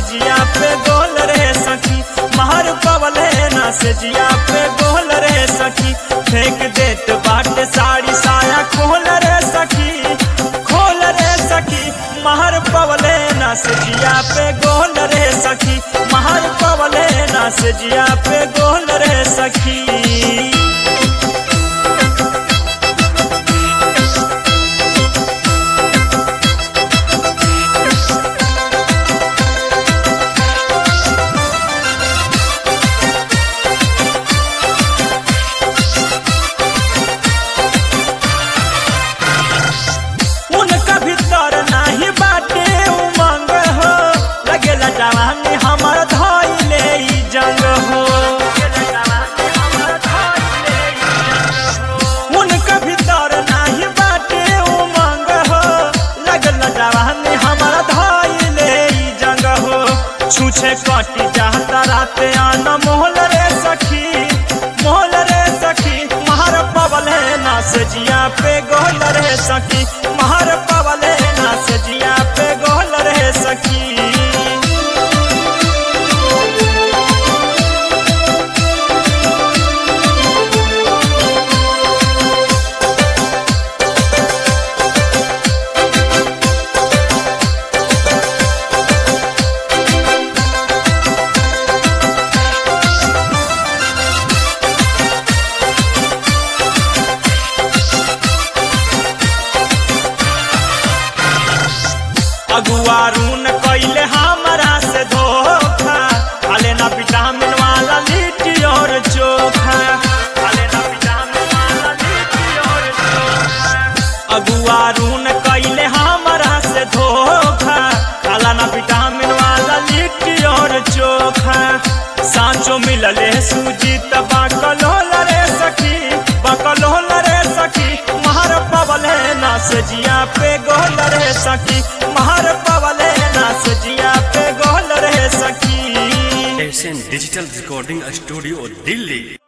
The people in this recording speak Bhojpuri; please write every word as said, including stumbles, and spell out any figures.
जिया पे गोल रे सखी, महर पवले ना से जिया पे गोल रे सखी। फेंक देत बाट साड़ी साया खोल रे सखी, खोल रे सखी, महर पवले ना से जिया पे गोल रे सखी, महर पवले ना से जिया पे गोल रे सखी। जवानी हमर धइले ई जंग हो, उनका भीतर नाही बाटे उमंग हो, लगल जवानी हमर धइले ई जंग हो। छूछे कटी जाता रात आन मोहल रे सखी, मोहल रे सखी, महर पवले ना से जिया पे गोल रे सखी, महर पवले ना से जिया पे गोल रे सखी। अगुआरून कैले हमरा से धोखा, खाले ना विटामिन वाला लिट्टी और चोखा, खाले ना विटामिन वाला लिट्टी और चोखा। अगुआरून कैले हमरा से धोखा, खाला ना विटामिन वाला लिट्टी और चोखा। सांचो मिलले सूजी तबा कलोल रे सखी, बकलोल रे सखी, महर पवले ना से जिया पे गोल रे सखी, महर पवले ना से जिया पे गोल रे सखी। Asian digital recording studio Delhi.